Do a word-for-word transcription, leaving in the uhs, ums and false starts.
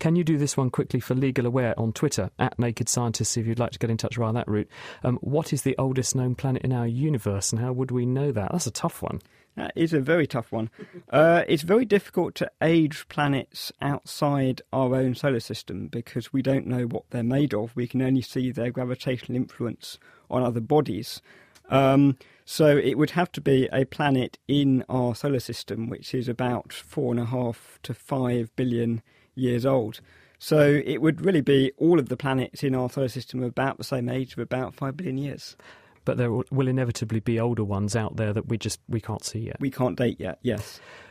Can you do this one quickly for Legal Aware on Twitter, at Naked Scientists, if you'd like to get in touch via that route? Um, what is the oldest known planet in our universe, and how would we know that? That's a tough one. That is a very tough one. Uh, it's very difficult to age planets outside our own solar system because we don't know what they're made of. We can only see their gravitational influence on other bodies. Um, so it would have to be a planet in our solar system, which is about four and a half to five billion years old. So it would really be all of the planets in our solar system about the same age of about five billion years. But there will inevitably be older ones out there that we just we can't see yet. We can't date yet, yes.